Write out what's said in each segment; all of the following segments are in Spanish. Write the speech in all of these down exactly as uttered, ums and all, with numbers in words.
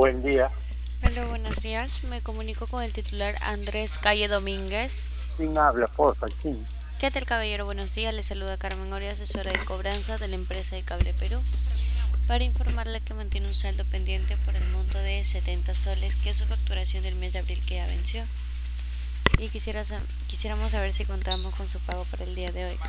Buen día. Hola, buenos días. Me comunico con el titular Andrés Calle Domínguez. ¿Quién habla, porfa? ¿Quién? ¿Qué tal, caballero? Buenos días. Le saluda Carmen Oria, asesora de cobranza de la empresa de Cable Perú, para informarle que mantiene un saldo pendiente por el monto de setenta soles, que es su facturación del mes de abril que ya venció. Y quisiera sa- quisiéramos saber si contamos con su pago para el día de hoy.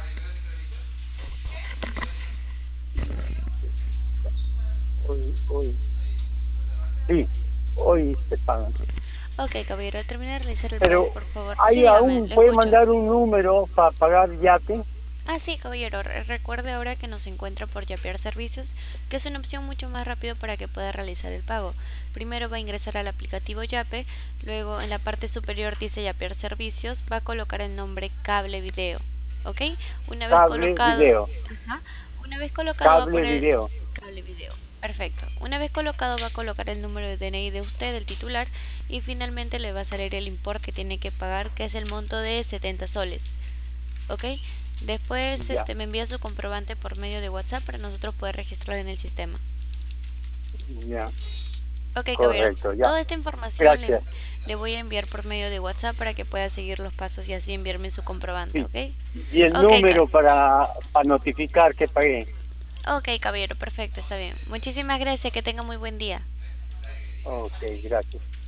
Hoy, hoy. Sí, hoy se pagan. Ok, caballero, al terminar de realizar el pago, Pero por favor. Sí, ahí dígame, aún lo puede escucho. mandar un número para pagar yate. Ah, sí, caballero, re- recuerde ahora que nos encuentra por Yapear Servicios, que es una opción mucho más rápido para que pueda realizar el pago. Primero va a ingresar al aplicativo Yape, luego en la parte superior dice Yapear Servicios, va a colocar el nombre Cable Video, ¿ok? Una vez Cable colocado, video. ajá, una vez colocado va a Cable poner video. Cable Video, perfecto. Una vez colocado va a colocar el número de D N I de usted, el titular, y finalmente le va a salir el importe que tiene que pagar, que es el monto de setenta soles. ¿Ok? Después Ya, este, me envía su comprobante por medio de WhatsApp para nosotros poder registrarlo en el sistema. ya. Ok, caballero. Correcto, ya. Toda esta información le, Gracias. le voy a enviar por medio de WhatsApp para que pueda seguir los pasos y así enviarme su comprobante, Sí. ¿ok? Y el Ok, ca- número para, para notificar que pagué. ok, caballero, perfecto, está bien. Muchísimas gracias, que tenga muy buen día. Ok, gracias.